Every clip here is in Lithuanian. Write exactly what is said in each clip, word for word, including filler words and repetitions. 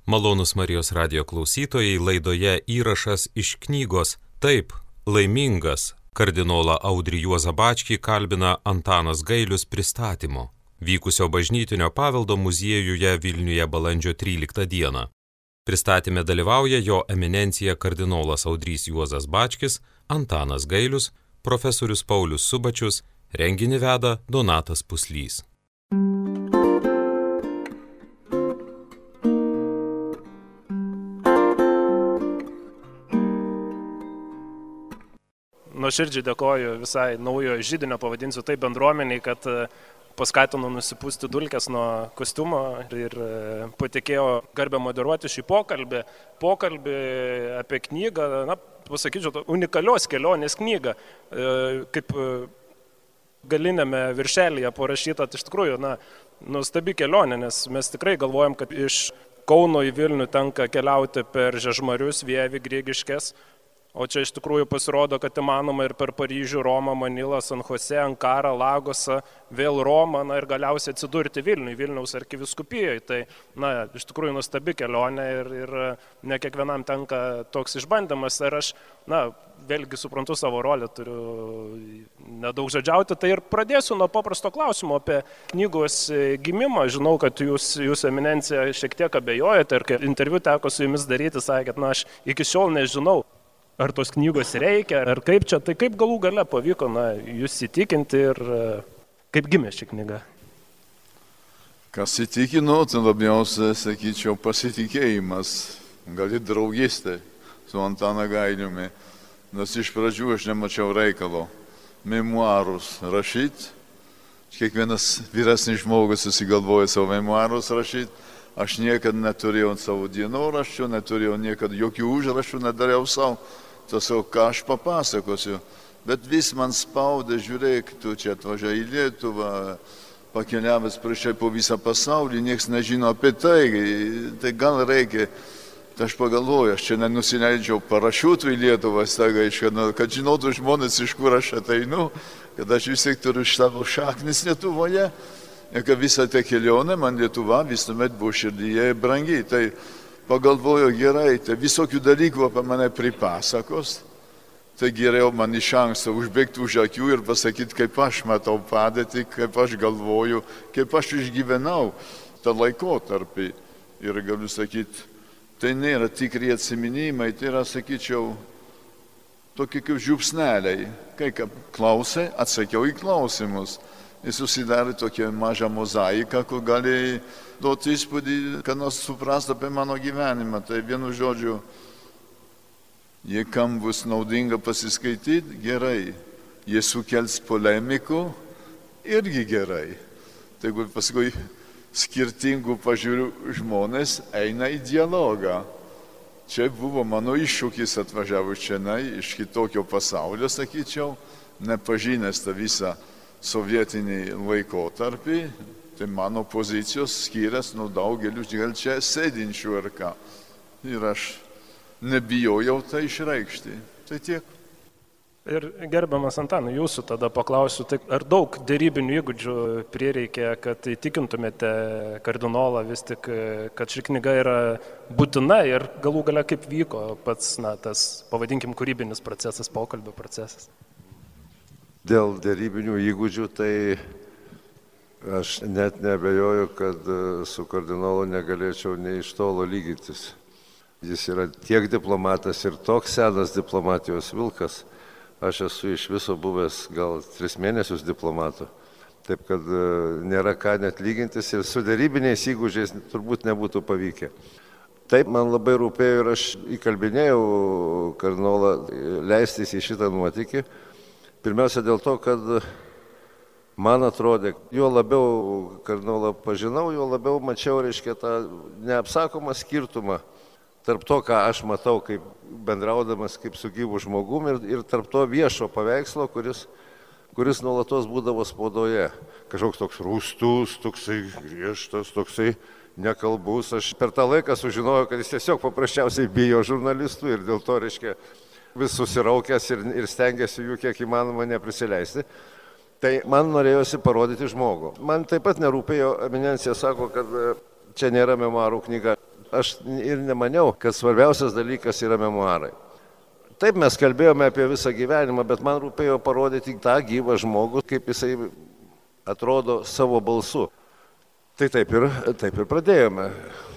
Malonūs Marijos radijo klausytojai, laidoje įrašas iš knygos Taip, laimingas kardinolą Audrį Juozą Bačkį kalbina Antanas Gailius pristatymo, vykusio bažnytinio paveldo muziejuje Vilniuje balandžio tryliktą dieną. Pristatyme dalyvauja jo eminencija kardinolas Audrys Juozas Bačkis, Antanas Gailius, profesorius Paulius Subačius, renginį veda Donatas Puslys. Nuoširdžiai dėkoju visai naujo židinio, pavadinsiu tai bendruomeniai, kad paskatino nusipūsti dulkes nuo kostiumo ir patikėjo garbę moderuoti šį pokalbį. Pokalbį apie knygą, na, pasakyčiau, unikalios kelionės knygą, kaip galinėme viršelyje parašyta, tai iš tikrųjų, na, nuostabi kelionė, nes mes tikrai galvojam, kad iš Kauno į Vilnių tenka keliauti per Žiežmarius, Vievį, Grigiškes. O čia iš tikrųjų pasirodo, kad įmanoma ir per Paryžių, Romą, Manilą, San Jose, Ankarą, Lagosą, vėl Romą, na ir galiausiai atsidurti Vilniui, Vilniaus arkivyskupijoje. Tai, na, iš tikrųjų nuostabi kelionė ir, ir ne kiekvienam tenka toks išbandymas. Ir aš, na, vėlgi suprantu savo rolę, turiu nedaug žodžiauti. Tai ir pradėsiu nuo paprasto klausimo apie knygos gimimą. Žinau, kad jūs, jūs eminencija šiek tiek abejojate ir kai interviu teko su jumis daryti, sakėt, na, aš iki šiol nežinau, ar tos knygos reikia, ar kaip čia, tai kaip galų gale pavyko, na, jūs įtikinti ir kaip gimė ši knyga? Kas įtikino, tai labiausiai, sakyčiau, pasitikėjimas, gali draugystė su Antanu Gailiumi, nes iš pradžių aš nemačiau reikalo memuarus rašyti, kiekvienas vyresnis žmogus susigalvoja savo memuarus rašyti, aš niekada neturėjau savo dienoraščių, neturėjau niekada jokių užrašų, nedariau savo. Tiesiog, ką aš papasakosiu, bet vis man spaudė, žiūrėk, tu čia atvažiavai į Lietuvą, pakeliavęs prieš po visą pasaulį, niekas nežino apie tai, tai gal reikia, tai aš pagalvoju, aš čia nenusileidžiau parašiutų į Lietuvą, staiga, kad žinotų žmonės, iš kur aš ateinu, kad aš vis tiek turiu savo šaknis Lietuvoje, ir kad visą tą kelionę man Lietuva visuomet buvo širdyje brangi. Tai pagalvoju, gerai, tai visokių dalykų apie mane pripasakos, tai geriau man iš anksto užbėgti už akių ir pasakyti, kaip aš matau padėtį, kaip aš galvoju, kaip aš išgyvenau tą laikotarpį. Ir galiu sakyti, tai nėra tikri atsiminimai, tai yra, sakyčiau, tokie kaip žiupsneliai. Kai klausė, atsakiau į klausimus. Jis susidarė tokią mažą mozaiką, kur gali duoti įspūdį, kad nors suprastų apie mano gyvenimą. Tai vienu žodžiu, jei kam bus naudinga pasiskaityti, gerai. Jie sukels polemikų, irgi gerai. Tai paskui skirtingų pažiūrių žmonės eina į dialogą. Čia buvo mano iššūkis atvažiavus čia iš kitokio pasaulio, sakyčiau, nepažinęs tą visą sovietinį laikotarpį, tai mano pozicijos skirias nuo daugelių gal čia sėdinčių ar ką. Ir aš nebijojau tai išreikšti. Tai tiek. Ir gerbiamas Antanai, jūsų tada paklausiu, tai ar daug dėrybinių įgūdžių prireikė, kad įtikintumėte kardinolą vis tik, kad ši knyga yra būtina ir galų gale kaip vyko pats, na, tas, pavadinkim, kūrybinis procesas, pokalbio procesas? Dėl dėrybinių įgūdžių, tai aš net neabejoju, kad su kardinolu negalėčiau nei iš tolo lygintis. Jis yra tiek diplomatas ir toks senas diplomatijos vilkas. Aš esu iš viso buvęs gal tris mėnesius diplomatu. Taip, kad nėra ką net lygintis ir su dėrybiniais įgūdžiais turbūt nebūtų pavykę. Taip, man labai rūpėjo ir aš įkalbinėjau kardinolą leistis į šitą nuotykį. Pirmiausia dėl to, kad man atrodė, juo labiau kardinolą pažinau, juo labiau mačiau, reiškia, tą neapsakomą skirtumą tarp to, ką aš matau kaip bendraudamas kaip su gyvu žmogum ir, ir tarp to viešo paveikslo, kuris, kuris nuolatos būdavo spaudoje. Kažkoks toks rūstus, toksai griežtas, toksai nekalbus. Aš per tą laiką sužinojau, kad jis tiesiog paprasčiausiai bijo žurnalistų ir dėl to, reiškia, vis susiraukęs ir, ir stengiasi jų kiek įmanoma neprisileisti. Tai man norėjosi parodyti žmogų. Man taip pat nerūpėjo, eminencija sako, kad čia nėra memuarų knyga. aš ir nemaniau, kad svarbiausias dalykas yra memuarai. Taip mes kalbėjome apie visą gyvenimą, bet man rūpėjo parodyti tą gyvą žmogų, kaip jisai atrodo savo balsu. Tai taip ir, taip ir pradėjome.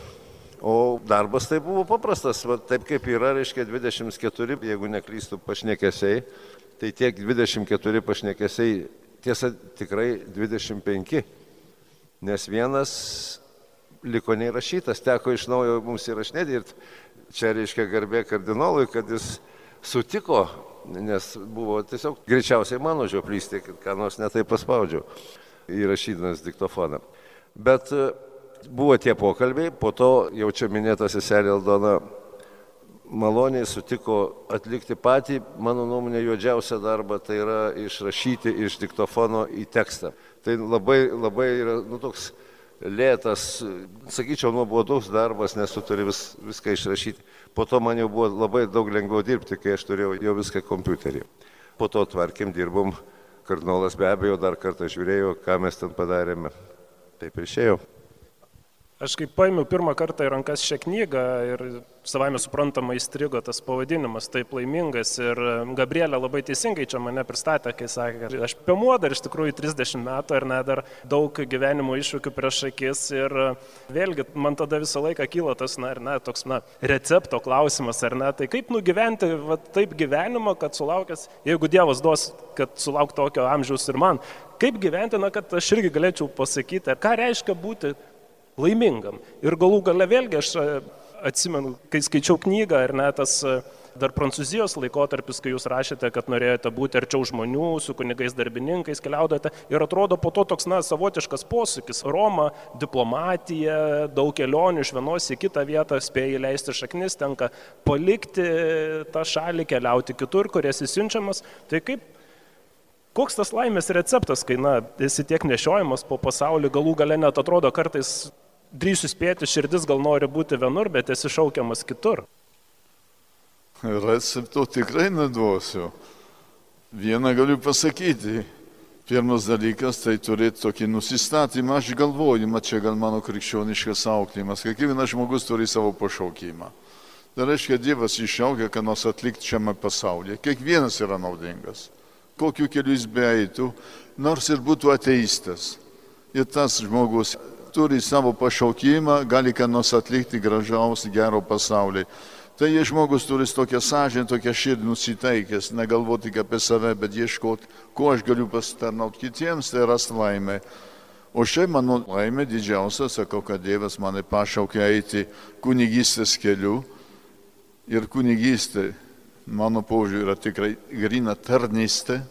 O darbas tai buvo paprastas, va, taip kaip yra, reiškia dvidešimt keturi, jeigu neklystų, pašnekesiai, tai tiek dvidešimt keturi pašnekesiai, tiesa tikrai dvidešimt penki, nes vienas liko neįrašytas, teko iš naujo mums įrašinėti ir čia reiškia garbė kardinolui, kad jis sutiko, nes buvo tiesiog greičiausiai mano žioplystė, kad ką nors netai paspaudžiau įrašydamas diktofoną. Bet buvo tie pokalbiai, po to jau čia minėta seselė Aldona maloniai sutiko atlikti patį, mano nuomonė, juodžiausią darbą, tai yra išrašyti iš diktofono į tekstą. Tai labai, labai yra, nu, toks lėtas, sakyčiau, nuobodus darbas, nes tu turi vis, viską išrašyti. Po to man jau buvo labai daug lengviau dirbti, kai aš turėjau jau viską kompiuterį. Po to tvarkėm, dirbom, kardinolas be abejo dar kartą žiūrėjo, ką mes ten padarėme. Taip ir išėjau. Aš kaip paėmiau pirmą kartą į rankas šią knygą ir savaime suprantama įstrigo tas pavadinimas, taip laimingas, ir Gabrielė labai teisingai čia mane pristatė, kai sakė, kad aš piemuo dar iš tikrųjų trisdešimt metų ir net dar daug gyvenimo iššūkių prieš akis, ir vėlgi man tada visą laiką kyla tas, na, ir ne, toks, na, recepto klausimas, ar ne, tai kaip nugyventi va, taip gyvenimą, kad sulaukęs, jeigu Dievas duos, kad sulauk tokio amžiaus ir man, kaip gyventi, na, kad aš irgi galėčiau pasakyti, ką reiškia būti laimingam. Ir galų gale vėlgi aš atsimenu, kai skaičiau knygą ir net tas dar Prancūzijos laikotarpis, kai jūs rašėte, kad norėjote būti arčiau žmonių, su kunigais darbininkais keliaudote, ir atrodo po to toks, na, savotiškas posūkis. Roma, diplomatija, daug kelionių iš vienos į kitą vietą, spėjai leisti šaknis, tenka palikti tą šalį, keliauti kitur, kur esi siunčiamas. Tai kaip, koks tas laimės receptas, kai, na, esi tiek nešiojamas po pasaulį, galų gale net atrodo kartais drįsiu spėti, širdis gal nori būti vienur, bet esi šaukiamas kitur. Recepto tikrai neduosiu. Vieną galiu pasakyti. Pirmas dalykas, tai turėti tokį nusistatymą, aš galvojimą, čia gal mano krikščioniškas auklėjimas. Kiekvienas žmogus turi savo pašaukimą. Tai reiškia, Dievas iššaukia, ką nors atlikti šiame pasaulyje. Kiekvienas yra naudingas. Kokiu keliu jis beeitų, nors ir būtų ateistas. Ir tas žmogus turi savo pašaukimą, gali ką nors atlikti gražaus, gero pasauliai. Tai jie žmogus turi tokią sąžinę, tokią širdį nusiteikęs, negalvoti tik apie save, bet ieškoti, kuo aš galiu pasitarnauti kitiems, tai ras laimę. O šiaip mano laimė didžiausia, sakau, kad Dievas mane pašaukė eiti kunigystės keliu. Ir kunigystė, mano požiūrė, yra tikrai grina tarnystė.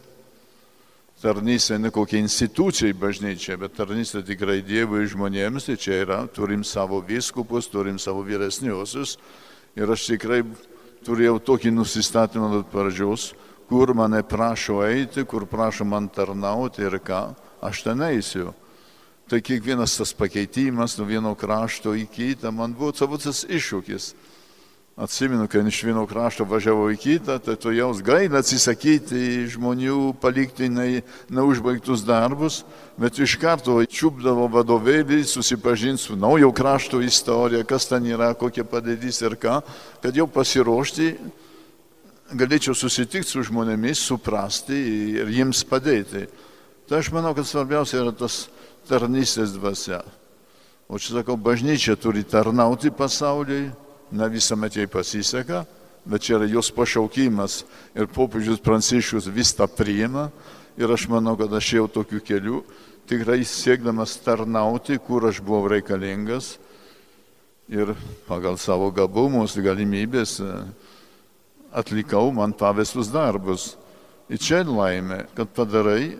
Tarnystė ne kokia institucija bažnyčia, bet tarnystė tikrai Dievui žmonėms, tai čia yra, turim savo vyskupus, turim savo vyresniuosius. Ir aš tikrai turėjau tokį nusistatymą nuo pradžios, kur mane prašo eiti, kur prašo man tarnauti ir ką, aš ten eisiu. Tai kiekvienas tas pakeitimas nuo vieno krašto į kitą, man buvo savotas iššūkis. Atsimenu, kai iš vieno krašto važiavau į kitą, tai tu jaus gaila atsisakyti žmonių, palikti neužbaigtus darbus, bet iš karto čiupdavo vadovėlį, susipažinti su naujo krašto istorija, kas ten yra, kokia padėtis ir ką, kad jau pasiruošti, galėčiau susitikti su žmonėmis, suprasti ir jiems padėti. Tai aš manau, kad svarbiausia yra tas tarnystės dvasia. O čia sakau, bažnyčia turi tarnauti pasauliui. Ne visuomet jai pasiseka, bet čia yra jos pašaukimas ir popiežius Pranciškus vis tą priima ir aš manau, kad aš jau tokiu keliu, tikrai siekdamas tarnauti, kur aš buvau reikalingas ir pagal savo gabumus, galimybės atlikau man pavestus darbus. Ir čia laimė, kad padarai,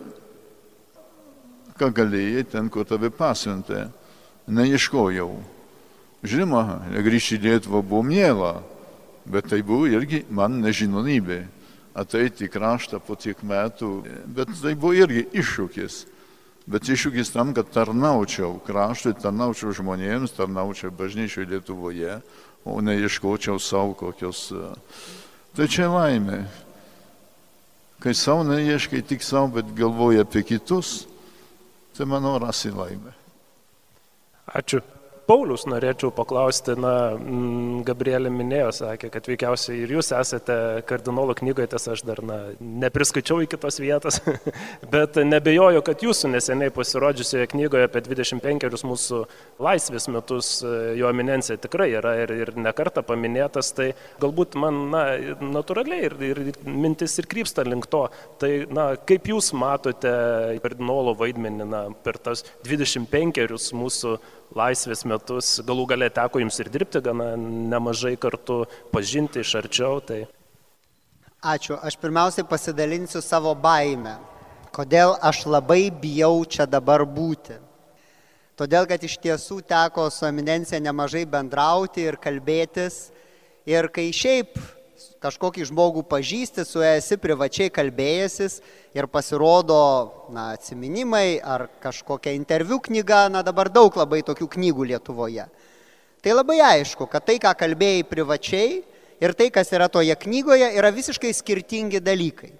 ką galėjai ten, kur tave pasiuntė, neieškojau. Žinoma, grįžti į Lietuvą buvo miela, bet tai buvo irgi man nežinomybė. Ateiti į kraštą po tiek metų, bet tai buvo irgi iššūkis. Bet iššūkis tam, kad tarnaučiau kraštui, tarnaučiau žmonėms, tarnaučiau bažnyčiai Lietuvoje, o neieškočiau savo kokios. Tai čia laimė. Kai savo neieškai tik savo, bet galvoji apie kitus, tai manau rasi laimę. Ačiū. Paulius norėčiau paklausti, na, Gabrielė minėjo, sakė, kad veikiausiai ir jūs esate kardinolo knygoje, tas aš dar, na, nepriskaičiau iki tos vietos, bet nebejoju, kad jūsų neseniai pasirodžiusioje knygoje apie dvidešimt penkerius mūsų laisvės metus jo eminencija tikrai yra ir, ir nekartą paminėtas, tai galbūt man, na, natūraliai ir, ir mintis ir krypsta link to. Tai, na, kaip jūs matote kardinolo vaidmenį, na, per tas dvidešimt penkerius mūsų laisvės metus, galų galę teko jums ir dirbti gana nemažai kartu, pažinti iš arčiau. Tai... Ačiū. Aš pirmiausiai pasidalinsiu savo baimę. Kodėl aš labai bijau čia dabar būti. Todėl, kad iš tiesų teko su eminencija nemažai bendrauti ir kalbėtis. Ir kai šiaip kažkokį žmogų pažįsti, su juo esi privačiai kalbėjęsis ir pasirodo, na, atsiminimai ar kažkokia interviu knyga, na, dabar daug labai tokių knygų Lietuvoje. Tai labai aišku, kad tai, ką kalbėjai privačiai ir tai, kas yra toje knygoje, yra visiškai skirtingi dalykai.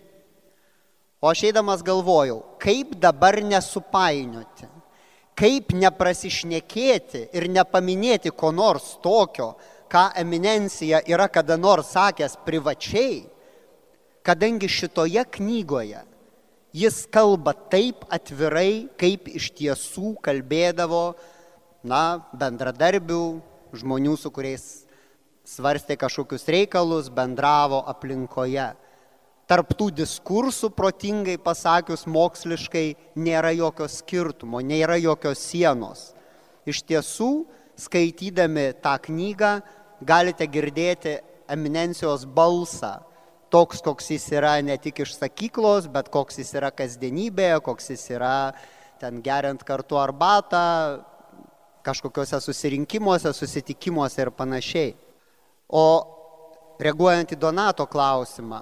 O aš eidamas galvojau, kaip dabar nesupainioti, kaip neprasišnekėti ir nepaminėti ko nors tokio, ką eminencija yra kada nors sakęs privačiai, kadangi šitoje knygoje jis kalba taip atvirai, kaip iš tiesų kalbėdavo, na, bendradarbių, žmonių, su kuriais svarstė kažkokius reikalus, bendravo aplinkoje. Tarp tų diskursų, protingai pasakius moksliškai, nėra jokio skirtumo, nėra jokios sienos. Iš tiesų, skaitydami tą knygą, galite girdėti eminencijos balsą, toks, koks jis yra ne tik iš sakyklos, bet koks jis yra kasdienybėje, koks jis yra ten geriant kartu arbatą, kažkokiuose susirinkimuose, susitikimuose ir panašiai. O reaguojant į Donato klausimą,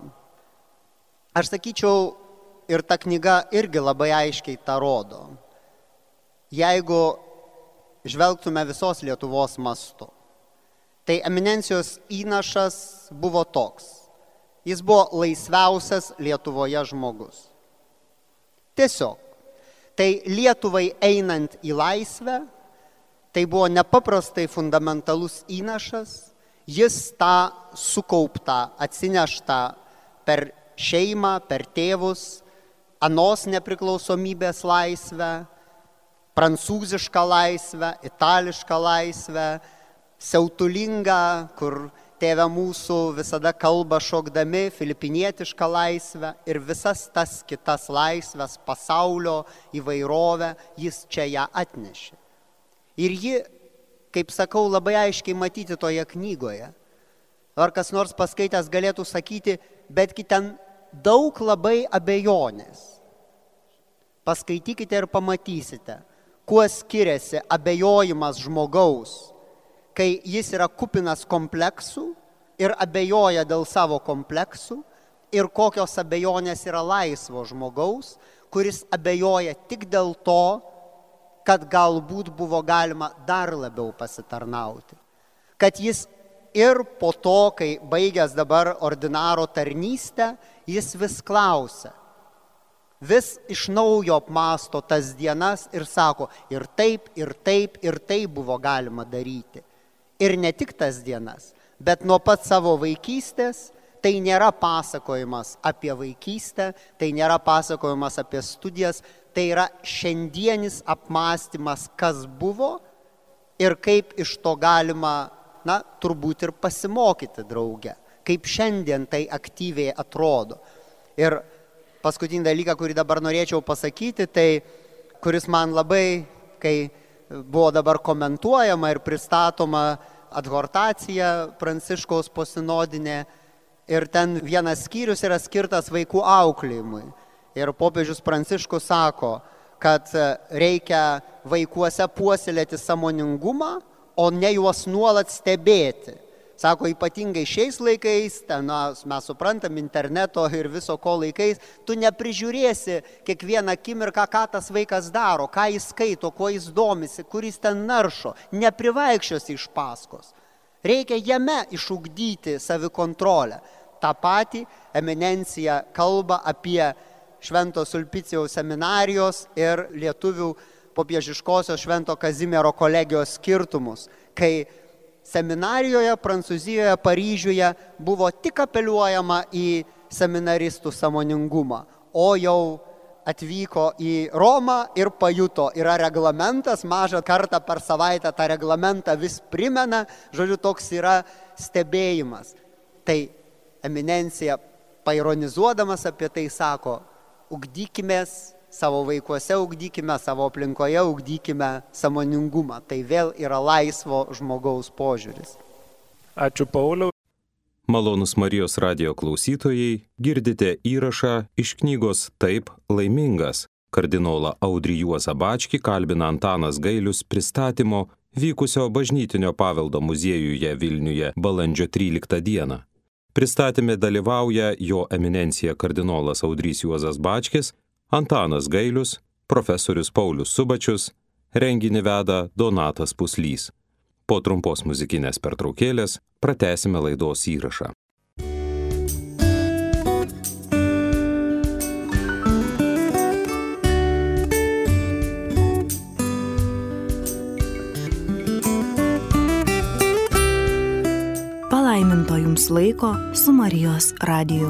aš sakyčiau, ir ta knyga irgi labai aiškiai tą rodo. Jeigu žvelgtume visos Lietuvos mastu, tai eminencijos įnašas buvo toks. Jis buvo laisviausias Lietuvoje žmogus. Tiesiog. Tai Lietuvai einant į laisvę, tai buvo nepaprastai fundamentalus įnašas. Jis tą sukauptą, atsineštą per šeimą, per tėvus, anos nepriklausomybės laisvę, prancūzišką laisvę, itališką laisvę, siautulingą, kur tėvė mūsų visada kalba šokdami, filipinietišką laisvę ir visas tas kitas laisvės, pasaulio įvairovę, jis čia ją atnešė. Ir ji, kaip sakau, labai aiškiai matyti toje knygoje. Ar kas nors paskaitęs galėtų sakyti, betgi ten daug labai abejonės. Paskaitykite ir pamatysite, kuo skiriasi abejojimas žmogaus, kai jis yra kupinas kompleksų ir abejoja dėl savo kompleksų, ir kokios abejonės yra laisvo žmogaus, kuris abejoja tik dėl to, kad galbūt buvo galima dar labiau pasitarnauti. Kad jis ir po to, kai baigęs dabar ordinaro tarnystę, jis vis klausia. Vis iš naujo apmąsto tas dienas ir sako, ir taip, ir taip, ir taip buvo galima daryti. Ir ne tik tas dienas, bet nuo pat savo vaikystės, tai nėra pasakojimas apie vaikystę, tai nėra pasakojimas apie studijas, tai yra šiandienis apmąstymas, kas buvo ir kaip iš to galima, na, turbūt ir pasimokyti drauge, kaip šiandien tai aktyviai atrodo. Ir paskutinį dalyką, kurį dabar norėčiau pasakyti, tai kuris man labai, kai buvo dabar komentuojama ir pristatoma adhortacija Pranciškaus posinodinė ir ten vienas skyrius yra skirtas vaikų auklėjimui. Ir popiežius Pranciškus sako, kad reikia vaikuose puoselėti sąmoningumą, o ne juos nuolat stebėti. Sako, ypatingai šiais laikais, ten, na, mes suprantam, interneto ir viso ko laikais, tu neprižiūrėsi kiekvieną akimirką, ką tas vaikas daro, ką jis skaito, kuo jis domisi, kur jis ten naršo, neprivaikščiosi iš paskos. Reikia jame išugdyti savikontrolę. Ta pati eminencija kalba apie Švento Sulpicijaus seminarijos ir lietuvių popiežiškosios Švento Kazimiero kolegijos skirtumus, kai seminarijoje Prancūzijoje, Paryžiuje buvo tik apeliuojama į seminaristų sąmoningumą, o jau atvyko į Romą ir pajuto, yra reglamentas, mažą kartą per savaitę tą reglamentą vis primena, žodžiu, toks yra stebėjimas. Tai eminencija, paironizuodamas apie tai, sako, ugdykimės savo vaikuose, ugdykime savo aplinkoje, ugdykime sąmoningumą. Tai vėl yra laisvo žmogaus požiūris. Ačiū, Pauliau. Malonus Marijos radijo klausytojai, girdite įrašą iš knygos Taip laimingas. Kardinolą Audrį Juozą Bačkį kalbina Antanas Gailius pristatymo vykusio Bažnytinio paveldo muziejuje Vilniuje balandžio tryliktą dieną. Pristatyme dalyvauja jo eminencija kardinolas Audrys Juozas Bačkis, Antanas Gailius, profesorius Paulius Subačius, renginį veda Donatas Puslys. Po trumpos muzikinės pertraukėlės pratęsime laidos įrašą. Palaiminto jums laiko su Marijos radiju.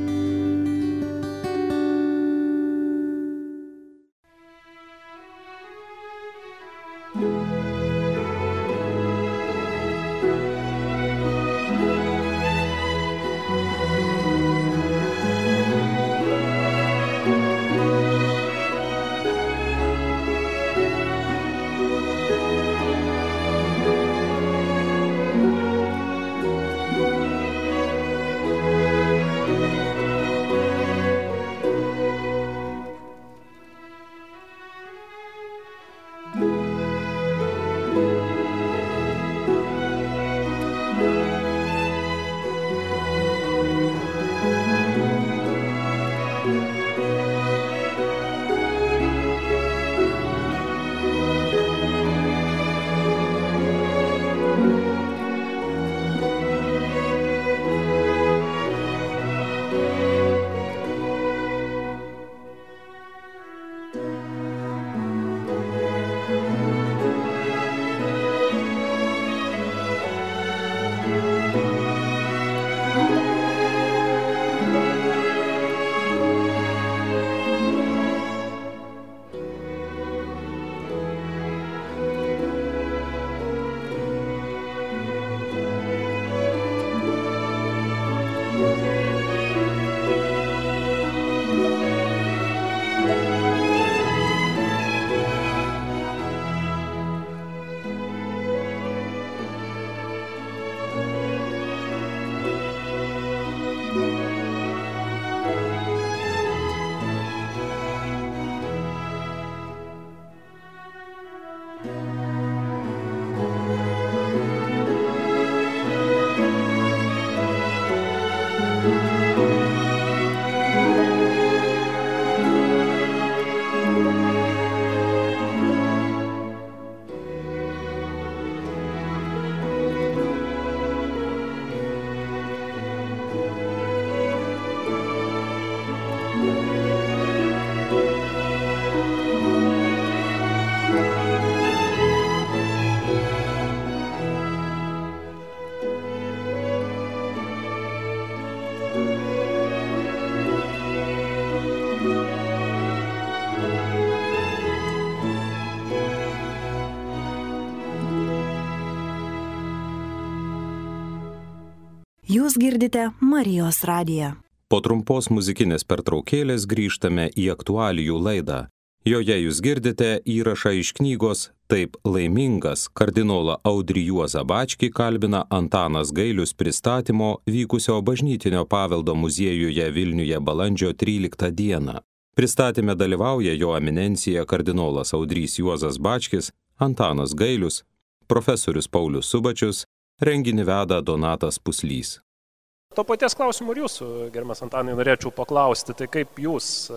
Jūs girdite Marijos radiją. Po trumpos muzikinės pertraukėlės grįžtame į aktualijų laidą. Joje jūs girdite įrašą iš knygos Taip laimingas. Kardinolą Audrį Juozą Bačkį kalbina Antanas Gailius pristatymo vykusio Bažnytinio paveldo muziejuje Vilniuje balandžio tryliktą dieną. Pristatyme dalyvauja jo eminencija kardinolas Audrys Juozas Bačkis, Antanas Gailius, profesorius Paulius Subačius, renginį veda Donatas Puslys. To paties klausimų ir jūsų, gerbiamas Antanai, norėčiau paklausti, tai kaip jūs e,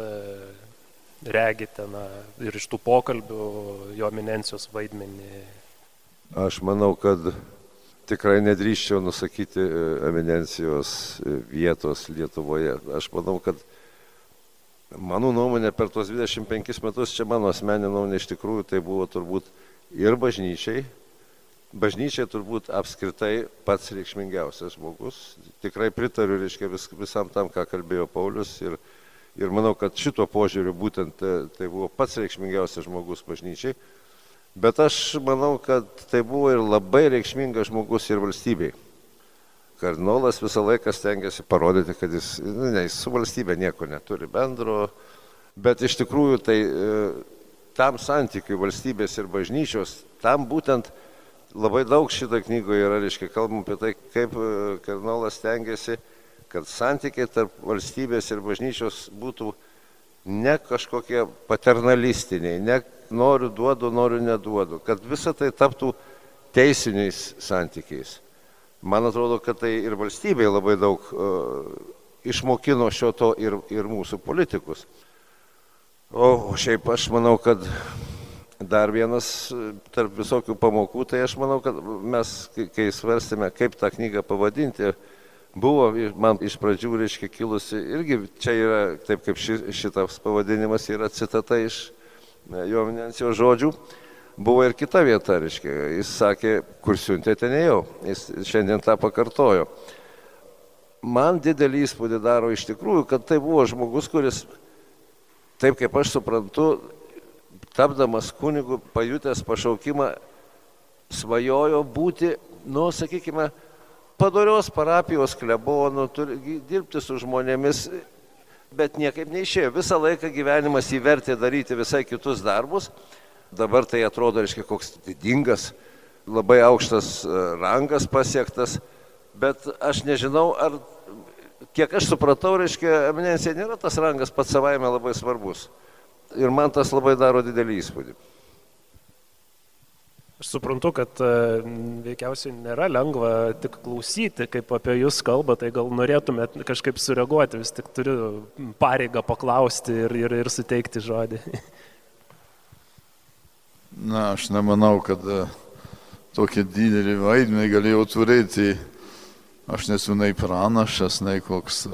regite na, ir iš tų pokalbių jo eminencijos vaidmenį? Aš manau, kad tikrai nedrįščiau nusakyti eminencijos vietos Lietuvoje. Aš manau, kad Mano nuomonė, per tos dvidešimt penkis metus, čia mano asmeninė nuomonė, iš tikrųjų tai buvo turbūt ir bažnyčiai. Bažnyčiai turbūt apskritai pats reikšmingiausias žmogus. Tikrai pritariu, reiškia, vis, visam tam, ką kalbėjo Paulius. Ir, ir manau, kad šito požiūriu būtent tai buvo pats reikšmingiausias žmogus bažnyčiai. Bet aš manau, kad tai buvo ir labai reikšmingas žmogus ir valstybei. Kardinolas visą laiką stengiasi parodyti, kad jis, ne, jis su valstybė nieko neturi bendro, bet iš tikrųjų tai tam santykiui valstybės ir bažnyčios, tam būtent labai daug šitą knygoje yra, reiškia, kalbam apie tai, kaip kardinolas stengiasi, kad santykiai tarp valstybės ir bažnyčios būtų ne kažkokie paternalistiniai, ne noriu duodu, noriu neduodu, kad visa tai taptų teisiniais santykiais. Man atrodo, kad tai ir valstybei labai daug uh, išmokino šio to ir, ir mūsų politikus. O šiaip aš manau, kad dar vienas tarp visokių pamokų, tai aš manau, kad mes, kai svarstėme, kaip tą knygą pavadinti, buvo man iš pradžių, reiškia, kilusi, irgi čia yra, taip kaip ši, šitas pavadinimas yra citata iš jo eminencijos žodžių. Buvo ir kita vieta, reiškia, jis sakė, kur siuntėte, nejau, jis šiandien tą pakartojo. Man didelį įspūdį daro iš tikrųjų, kad tai buvo žmogus, kuris, taip kaip aš suprantu, tapdamas kunigu, pajutęs pašaukimą, svajojo būti, nu, sakykime, padorios parapijos klebonu, dirbti su žmonėmis, bet niekaip neišėjo. Visą laiką gyvenimas įvertė daryti visai kitus darbus. Dabar tai atrodo, reiškia, koks didingas, labai aukštas rangas pasiektas, bet aš nežinau, ar, kiek aš supratau, reiškia, eminencija nėra tas rangas pats savaime labai svarbus. Ir man tas labai daro didelį įspūdį. Aš suprantu, kad veikiausiai nėra lengva tik klausyti, kaip apie jūs kalba, tai gal norėtumėt kažkaip sureaguoti, vis tik turiu pareigą paklausti ir, ir, ir suteikti žodį. Na, aš nemanau, kad tokį didelį vaidmenį galėjau turėti. Aš nesu nei pranašas, nei koks,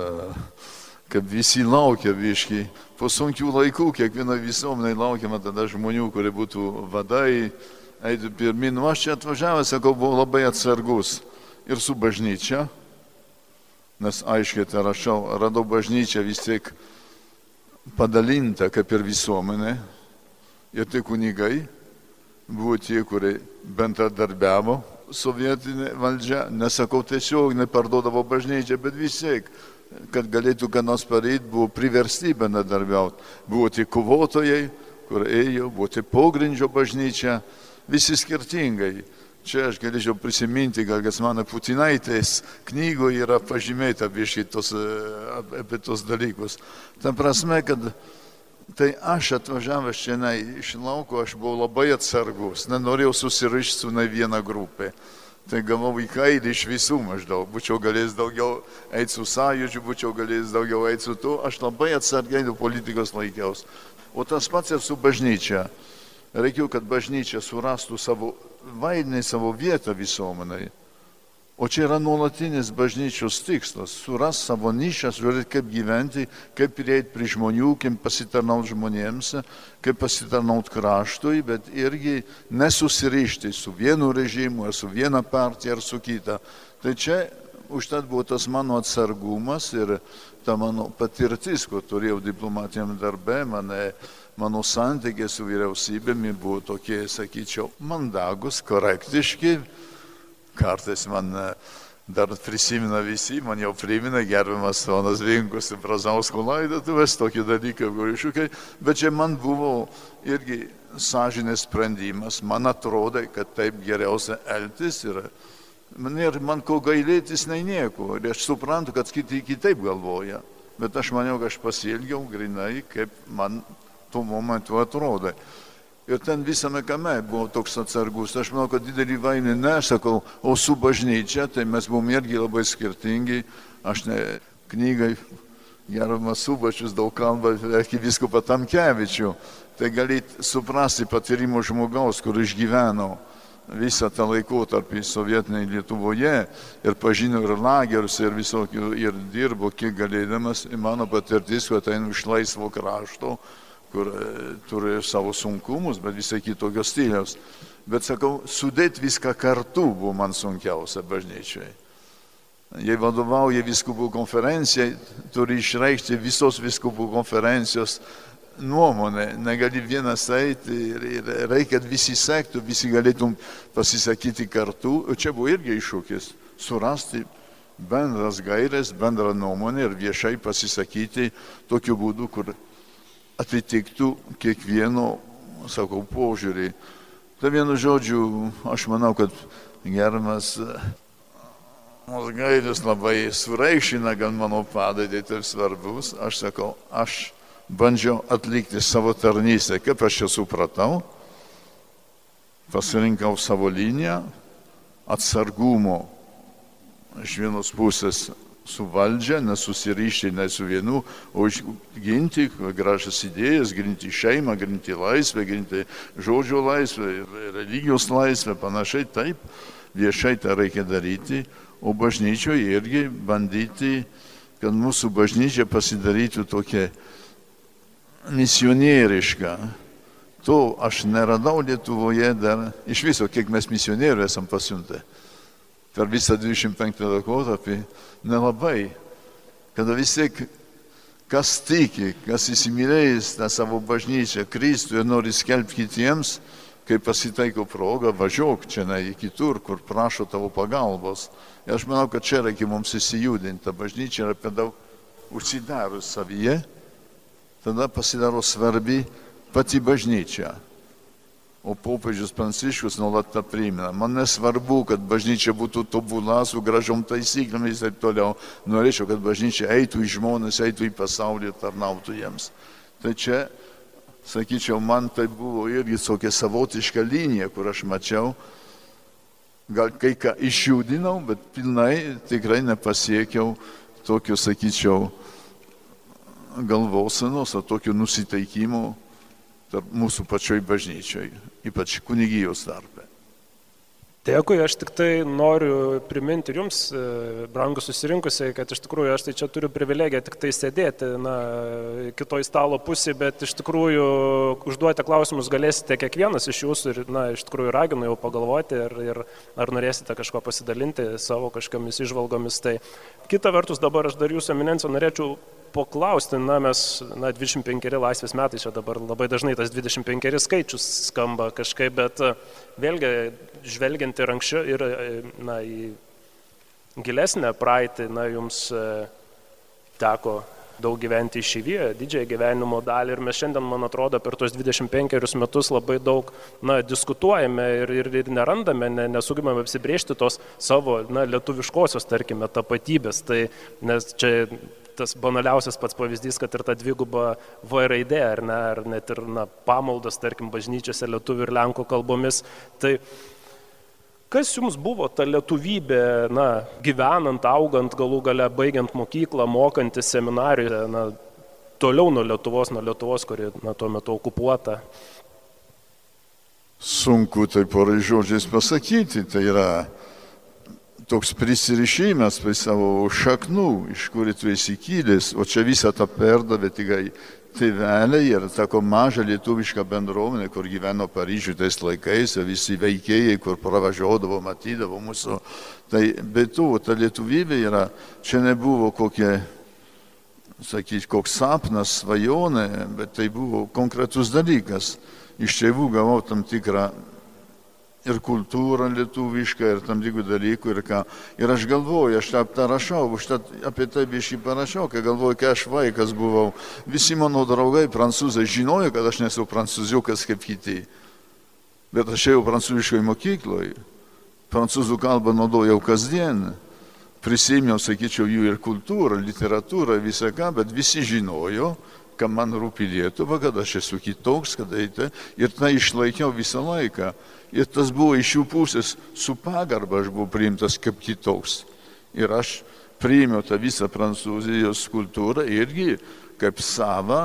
kad visi laukia biški. Po sunkių laikų kiekviena visuomenė laukiama tada žmonių, kurie būtų vadai, eitų pirmin. Nu, aš čia atvažiavęs, sakau, buvau labai atsargus ir su bažnyčia, nes aiškiai tai rašau, radau bažnyčią vis tiek padalintą kaip ir visuomenė. Ir tai kunigai buvo tie, kurie bendradarbiavo sovietinė valdžia, nesakau tiesiog, neparduodavo bažnyčią, bet vis tiek, kad galėtų ką nors padaryti, buvo priversti bendradarbiauti. Buvo tie kovotojai, kur ėjo, buvo tie pogrindžio bažnyčia, visi skirtingai. Čia aš galėčiau prisiminti, gal kas mano Putinaitės knygoje yra pažymėta apie tos dalykus. Ta prasme, kad tai aš atvažiavęs čia iš lauko, aš buvau labai atsargus, nenorėjau susirišti su ne viena grupė. Tai gavau į kailį iš visų maždaug, būčiau galėjęs daugiau eiti su sąjūdžiu, būčiau galėjęs daugiau eiti su tuo, aš labai atsargiai nuo politikos laikiaus. O tas pats ir su bažnyčia. Reikėjo, kad bažnyčia surastų savo vaidmenį, savo vietą visuomenėje. O čia yra nuolatinis bažnyčios tikslas - suras savo nišą, žiūrėti, kaip gyventi, kaip prieiti prie žmonių, kaip pasitarnauti žmonėms, kaip pasitarnauti kraštui, bet irgi nesusirišti su vienu režimu, ar su viena partija, ar su kita. Tai čia užtat buvo tas mano atsargumas ir ta mano patirtis, ko turėjau diplomatiniam darbe, mane, mano santykiai su vyriausybėmi buvo tokie, sakyčiau, mandagus, korektiški. Kartais man dar prisimena visi, man jau primena gerbiamas ponas Vinkus ir Brazausko laidotuvės, tokie dalykai, gurišiukai, bet čia man buvo irgi sąžinės sprendimas, man atrodė, kad taip geriausia elgtis yra. Man, ir man ko gailėtis, nei nieko, ir aš suprantu, kad kiti kitaip galvoja, bet aš maniau, kad aš pasielgiau grinai, kaip man tuo momentu atrodė. Ir ten visame kame buvo toks atsargus. Aš manau, kad didelį vaidmenį nesakau, o su bažnyčia, tai mes buvom irgi labai skirtingi. Aš ne knygai, gerbiamas Subačius daug kalba apie vyskupą Tamkevičių. Tai galite suprasti patyrimo žmogaus, kur išgyvenau. visą tą laikotarpį sovietiniai Lietuvoje ir pažino ir lagerius, ir visokių, ir dirbo kiek galėdamas. Ir mano patirtis, kad einu iš laisvo krašto, kur turėjo savo sunkumus, bet visai kitokio stiliaus. Bet sakau, sudėti viską kartu buvo man sunkiausia bažnyčiai. Jei vadovauja vyskupų konferencijai, turi išreikšti visos vyskupų konferencijos nuomonę, negali vienas eiti ir, ir reikia, kad visi sektų, visi galėtum pasisakyti kartu. O čia buvo irgi iššūkis surasti bendras gairės, bendrą nuomonę ir viešai pasisakyti tokiu būdu, kur atitiktų kiekvieno, sakau, požiūrį. Tai vienu žodžiu, aš manau, kad gerbiamas mūsų Gailius labai sureikšmina gan mano padėtį, tai svarbus. Aš sakau, aš bandžiau atlikti savo tarnystę, kaip aš čia supratau, pasirinkau savo liniją, atsargumo iš vienos pusės su valdžia, nesusirišti ne su vienu, o ginti gražias idėjas, ginti šeimą, ginti laisvę, ginti žodžio laisvę, religijos laisvę, panašiai taip, viešai tą reikia daryti, o bažnyčioje irgi bandyti, kad mūsų bažnyčia pasidarytų tokia misionieriška. To aš neradau Lietuvoje dar, iš viso, kiek mes misionierių esam pasiuntę. Per visą dvidešimt penktą laikotarpį nelabai. Kada vis tiek, kas tiki, kas įsimylėjęs tą savo bažnyčią, Kristų ir nori skelbti kitiems, kai pasitaiko proga, važiuok čia ne į kitur, kur prašo tavo pagalbos. Ir aš manau, kad čia reikia mums įsijudinti. Ta bažnyčia yra per daug užsidarus savyje. Tada pasidaro svarbi pati bažnyčia. O popiežius Pranciškus nuolat tą primena. Man nesvarbu, kad bažnyčia būtų tobula, su gražiom taisyklėmis ir taip toliau. Norėčiau, kad bažnyčia eitų į žmonės, eitų į pasaulį ir tarnautų jiems. Tai čia, sakyčiau, man tai buvo irgi tokia savotiška linija, kur aš mačiau. Gal kai ką išjudinau, bet pilnai tikrai nepasiekiau tokio, sakyčiau, galvosenos, ar tokio nusiteikimo tarp mūsų pačioj bažnyčioj, ypač kunigijos tarpe. Dėkui, aš tik tai noriu priminti ir jums, brangus susirinkusiai, kad iš tikrųjų aš tai čia turiu privilegiją tik tai sėdėti na, kitoj stalo pusėje, bet iš tikrųjų užduoti klausimus galėsite kiekvienas iš jūsų ir na, iš tikrųjų raginu jau pagalvoti ir, ir ar norėsite kažko pasidalinti savo kažkomis išvalgomis. Tai kita vertus dabar aš dar jūsų eminencija norėčiau paklausti, na mes, na dvidešimt penkeri laisvės metai, čia dabar labai dažnai tas dvidešimt penkeri skaičius skamba kažkaip, bet vėlgi žvelgiant ir anksčiau ir na, į gilesnę praeitį, na jums teko daug gyventi išeivijoje, didžiąją gyvenimo dalį ir mes šiandien, man atrodo, per tos dvidešimt penkerius metus labai daug na, diskutuojame ir, ir, ir nerandame, ne, nesugebame apsibrėžti tos savo na, lietuviškosios, tarkime, tapatybės, tai nes čia tas banaliausias pats pavyzdys, kad ir ta dviguba V raidė, ar ne, ar net ir na, pamaldos, tarkim, bažnyčiose lietuvių ir lenkų kalbomis. Tai kas jums buvo ta lietuvybė, na, gyvenant, augant, galų gale, baigiant mokyklą, mokantis seminarijoje, na, toliau nuo Lietuvos, nuo Lietuvos, kuri na, tuo metu okupuota? Sunku tai porai žodžiais pasakyti, tai yra toks prisirišimas prie savo šaknų, iš kur tu esi kilęs, o čia visą tą perdavė tik tėveliai ir tako maža lietuviška bendruomenė, kur gyveno Paryžiuje tais laikais, visi veikėjai, kur pravažiuodavo, matydavo mūsų. Tai be to, ta lietuvybė yra, čia nebuvo kokie, sakyti, koks sapnas, svajonė, bet tai buvo konkretus dalykas. Iš tėvų gavau tam tikrą ir kultūrą lietuvišką, ir tam tikrų dalykų, ir ką. Ir aš galvoju, aš tą rašau, užtat apie tai biškį parašiau, kai galvoju, kai aš vaikas buvau, visi mano draugai prancūzai žinojo, kad aš nesu prancūziukas kaip kiti. Bet aš ėjau prancūziškoj mokykloje, prancūzų kalbą naudojau kasdien, prisiminiau, sakyčiau, jų ir kultūrą, literatūrą, visą ką, bet visi žinojo, kad man rūpi Lietuva, kad aš esu kitoks, kad eite, ir tai išlaikiau visą laiką. Ir tas buvo iš jų pusės, su pagarba aš buvau priimtas kaip kitoks. Ir aš priėmiau tą visą Prancūzijos kultūrą irgi kaip savą,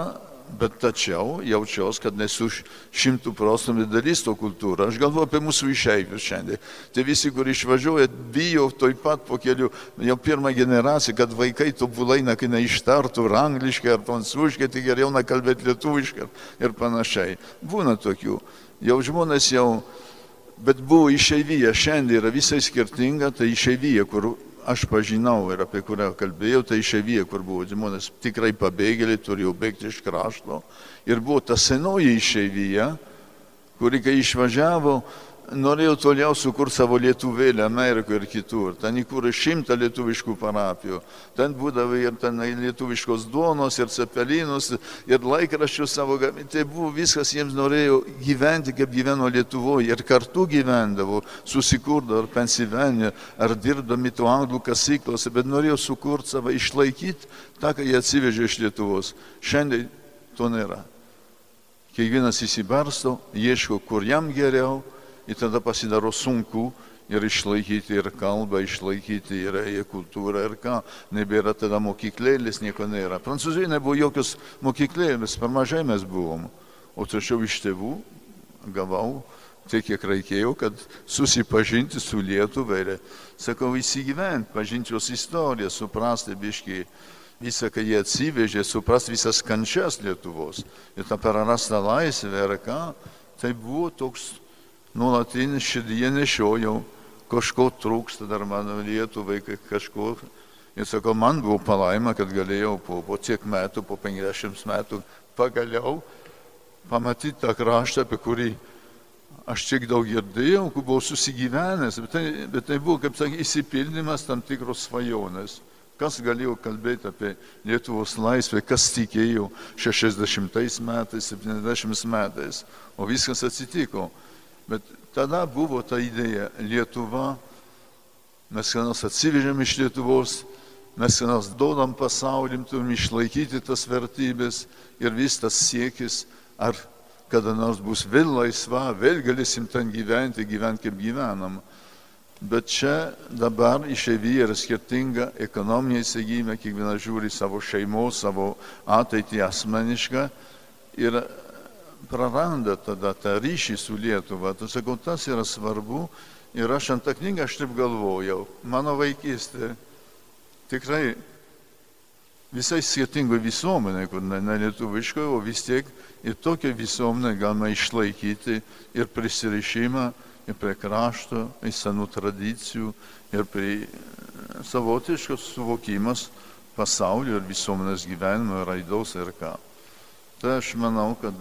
bet tačiau jaučiaus, kad nesu šimtų procentų dalis to kultūrą. Aš galvoju apie mūsų išeivius šiandien. Tai visi, kur išvažiuoja, bijo toj pat po kelių, jau pirmą generaciją, kad vaikai tobulai neištartų ir angliškai, ar prancūziškai, tai geriau nekalbėti lietuviškai ir panašiai. Būna tokių. Jau žmonės jau, bet buvo išeivija, šiandien yra visai skirtinga, tai išeivija, kur aš pažinau ir apie kurią kalbėjau, tai išeivija, kur buvo žmonės tikrai pabėgėliai, turėjo bėgti iš krašto. Ir buvo ta senoji išeivija, kuri kai išvažiavo, norėjo toliau sukurti savo lietuvėlę Amerikoje ir kitur. Ten įkūrė šimtą lietuviškų parapijų. Ten būdavo ir ten lietuviškos duonos, ir cepelinus, ir laikraščius savo gaminti. Tai buvo viskas, jiems norėjo gyventi, kaip gyveno Lietuvoje. Ir kartu gyvendavo, susikurdavo ar Pensilvanijoje, ar dirbdami to anglų kasyklose, bet norėjo sukurti savo, išlaikyti tą, ką jie atsivežė iš Lietuvos. Šiandien to nėra. Kiekvienas įsibarsto, ieško, kur jam geriau. Ir tada pasidaro sunku ir išlaikyti ir kalbą, išlaikyti ir kultūrą ir ką. Nebėra tada mokyklėlės, nieko nėra. Prancūzijoje nebuvo jokios mokyklėlės, per mažai mes buvom. O tačiau iš tėvų gavau tiek, kiek reikėjo, kad susipažinti su Lietuva ir, sakau, įsigyventi, pažinti jos istoriją, suprasti biškį visą, ką jie atsivežė, suprasti visas kančias Lietuvos. Ir tą prarastą laisvę ir ką, tai buvo toks nuolatinis širdyje nešiojau, kažko trūksta dar mano Lietuvai, kažko. Ir sakau, man buvo palaima, kad galėjau po, po tiek metų, po penkiasdešimt metų, pagaliau pamatyti tą kraštą, apie kurį aš tiek daug girdėjau, kur buvau susigyvenęs, bet tai, bet tai buvo, kaip sakė, įsipildymas tam tikros svajonės. Kas galėjo kalbėti apie Lietuvos laisvę, kas tikėjo šešiasdešimtais metais, septyniasdešimtais metais, o viskas atsitiko. Bet tada buvo ta idėja Lietuva, mes ką nors atsivežėm iš Lietuvos, mes ką nors duodam pasaulim, turim išlaikyti tas vertybės ir vis tas siekis, ar kada nors bus vėl laisva, vėl galėsim ten gyventi, gyventi kaip gyvenam. Bet čia dabar išeivija yra skirtinga, ekonominiai įsigijimai, kiekvienas žiūri savo šeimos, savo ateitį asmenišką ir praranda tada tą ryšį su Lietuva. Tai sakau, tas yra svarbu ir aš ant tą knygą aš taip galvojau. Mano vaikystė tikrai visai skirtingo visuomenė, kur ne, ne lietuviškoje, o vis tiek ir tokią visuomenę galima išlaikyti ir prisirišimą ir prie krašto, ir senų tradicijų, ir prie savotiškos suvokimas pasaulio ir visuomenės gyvenimo raidos ir ką. Tai aš manau, kad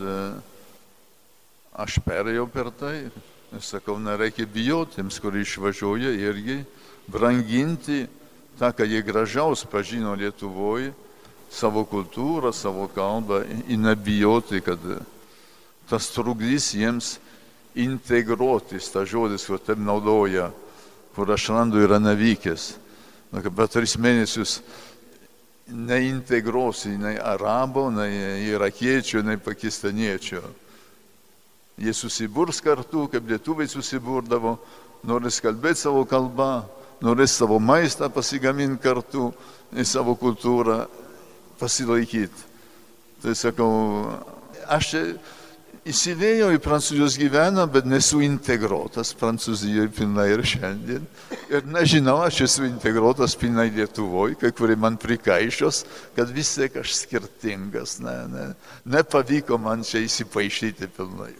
aš perėjau per tai, ir sakau, nereikia bijoti tiems, kurie išvažiuoja irgi, branginti tą, ką jie gražiaus pažino Lietuvoje, savo kultūrą, savo kalbą, ir nebijoti, kad tas trukdys jiems integruotis, tas žodis, kur taip naudoja, kur aš randu yra nevykęs. Bet tris mėnesius neintegruosi nei arabo, nei irakiečio, nei pakistaniečio. Jie susiburs kartu, kaip lietuviai susiburdavo, norės kalbėti savo kalbą, norės savo maistą pasigaminti kartu, į savo kultūrą pasilaikyti. Tai sakau, aš įsivėjau į Prancūzijos gyvenimą, bet nesu integruotas Prancūzijoje pilnai ir šiandien. Ir nežinau, aš esu integruotas pilnai Lietuvoje, kai kurie man prikaišos, kad vis tiek aš skirtingas. Ne, ne, nepavyko man čia įsipaišyti pilnai.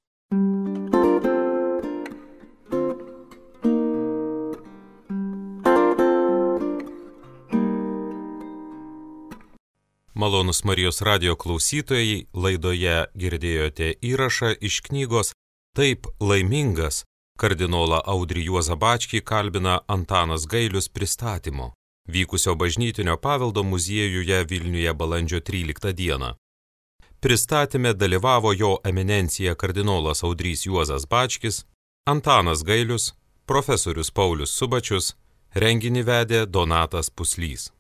Malonus Marijos radijo klausytojai, laidoje girdėjote įrašą iš knygos Taip laimingas. Kardinolą Audrį Juozą Bačkį kalbina Antanas Gailius pristatymo, vykusio bažnytinio paveldo muziejuje Vilniuje balandžio tryliktą dieną. Pristatyme dalyvavo jo eminencija kardinolas Audrys Juozas Bačkis, Antanas Gailius, profesorius Paulius Subačius, renginį vedė Donatas Puslys.